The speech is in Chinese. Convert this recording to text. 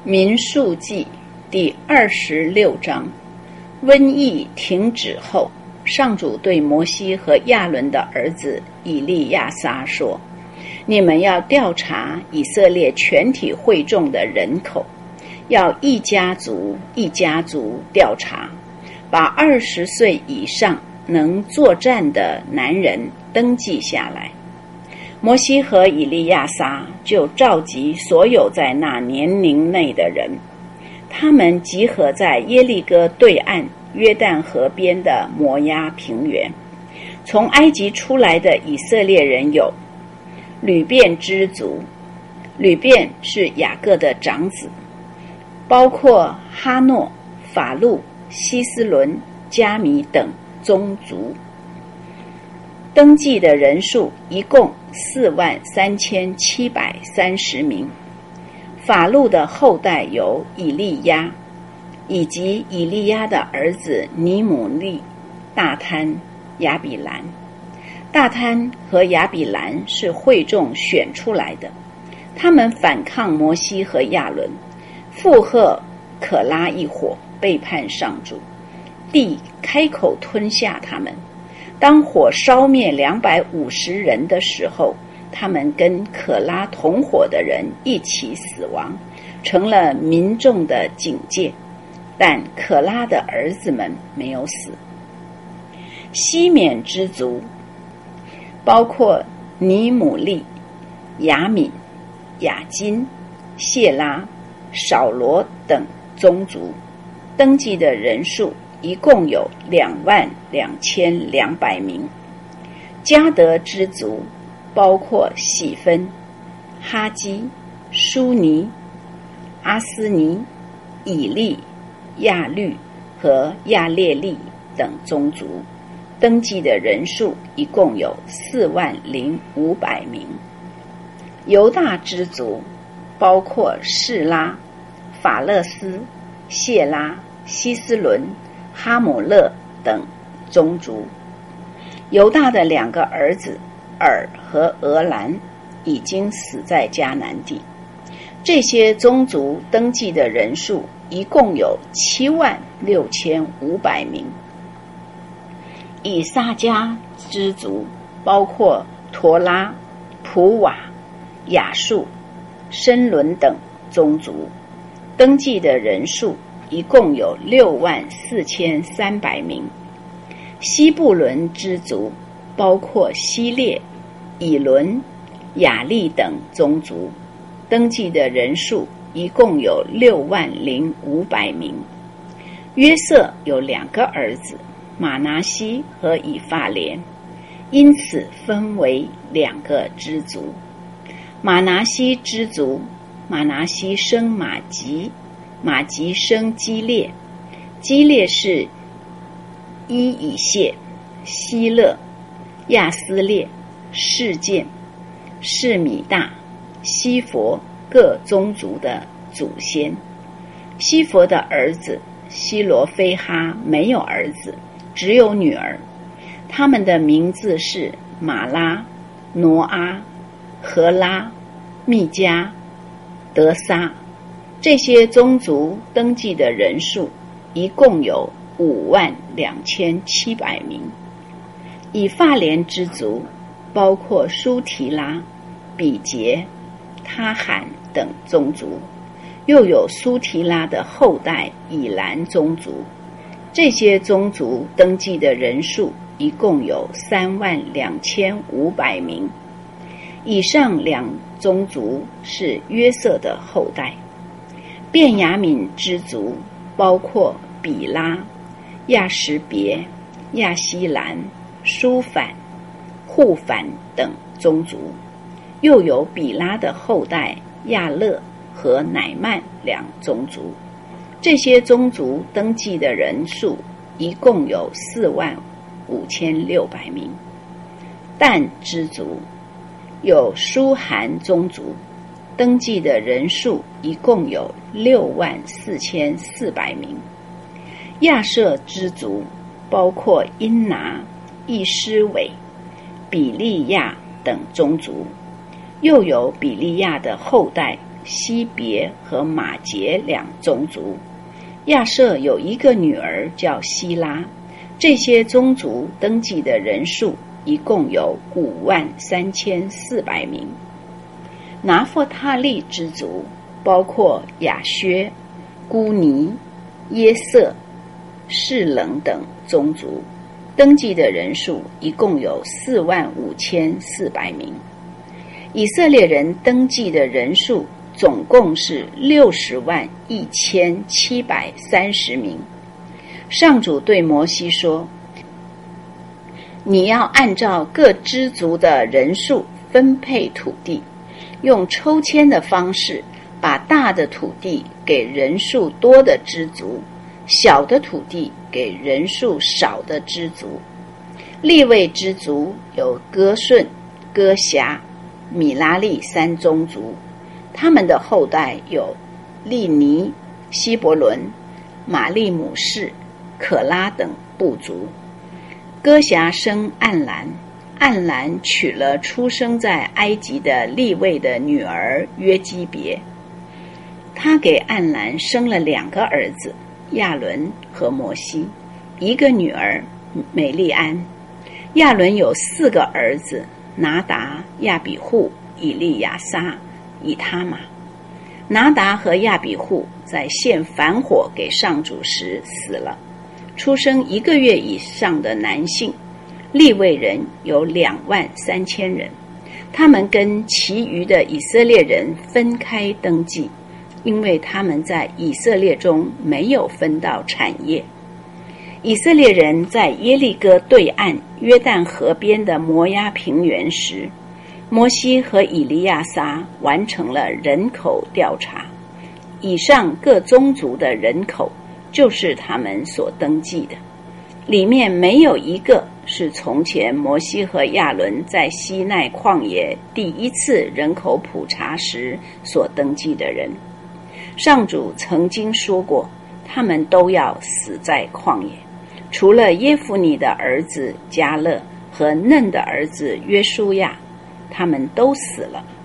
民数记第26章。瘟疫停止后，上主对摩西和亚伦的儿子以利亚撒说：你们要调查以色列全体会众的人口，要一家族一家族调查，把20岁以上能作战的男人登记下来。摩西和以利亚撒就召集所有在那年龄内的人，他们集合在耶利哥对岸约旦河边的摩押平原。从埃及出来的以色列人有吕便支族，吕便是雅各的长子，包括哈诺、法路、希斯伦、加米等宗族。登记的人数一共43730名。法路的后代有以利亚，以及以利亚的儿子尼姆利、大贪、亚比兰。大贪和亚比兰是会众选出来的，他们反抗摩西和亚伦，附和可拉一伙，背叛上主，地开口吞下他们。当火烧灭250人的时候，他们跟可拉同伙的人一起死亡，成了民众的警戒，但可拉的儿子们没有死。西缅之族包括尼姆利、雅敏、雅金、谢拉、扫罗等宗族。登记的人数一共有22200名。迦得之族包括喜分、哈基、舒尼、阿斯尼、以利、亚律和亚列利等宗族。登记的人数一共有40500名。犹大之族包括示拉、法勒斯、谢拉、希斯伦、哈姆勒等宗族。犹大的2个儿子尔和俄兰已经死在迦南地。这些宗族登记的人数一共有76500名。以撒迦之族包括陀拉、普瓦、亚述、申伦等宗族。登记的人数一共有64300名。西布伦之族包括希列、以伦、雅利等宗族。登记的人数一共有60500名。约瑟有2个儿子，马拿西和以法莲，因此分为2个支族。马拿西支族，马拿西生马吉，马吉生基列，基列是伊以谢、希勒、亚斯列、示剑、示米大、西佛各宗族的祖先。西佛的儿子希罗非哈没有儿子，只有女儿，他们的名字是马拉、挪阿、荷拉、密加、德撒。这些宗族登记的人数一共有52700名。以法莲之族包括舒提拉、比杰、他罕等宗族，又有苏提拉的后代以兰宗族。这些宗族登记的人数一共有32500名。以上2宗族是约瑟的后代。便雅悯之族包括比拉、亚什别、亚希兰、舒反、户反等宗族，又有比拉的后代亚勒和乃曼2宗族。这些宗族登记的人数一共有45600名。但之族有舒罕宗族，登记的人数一共有64400名。亚舍之族包括因拿、易施伟、比利亚等宗族，又有比利亚的后代西别和马杰两宗族。亚设有一个女儿叫希拉。这些宗族登记的人数一共有53400名。拿弗他利之族包括亚薛、孤尼、耶色、士冷等宗族，登记的人数一共有45400名。以色列人登记的人数总共是601730名。上主对摩西说：你要按照各支族的人数分配土地，用抽签的方式，把大的土地给人数多的支族，小的土地给人数少的支族。利未支族有哥顺、哥辖、米拉利3宗族，他们的后代有利尼、希伯伦、马利姆士、可拉等部族。哥辖生暗兰，暗兰娶了出生在埃及的利未的女儿约基别。他给暗兰生了2个儿子，亚伦和摩西，一个女儿美利安。亚伦有4个儿子，拿达、亚比户、以利亚撒、以他玛。拿达和亚比户在献燔火给上主时死了。出生1个月以上的男性利未人有23000人，他们跟其余的以色列人分开登记，因为他们在以色列中没有分到产业。以色列人在耶利哥对岸约旦河边的摩押平原时，摩西和以利亚撒完成了人口调查，以上各宗族的人口就是他们所登记的，里面没有一个是从前摩西和亚伦在西奈旷野第一次人口普查时所登记的人。上主曾经说过，他们都要死在旷野，除了耶孚尼的儿子迦勒和嫩的儿子约书亚，他们都死了。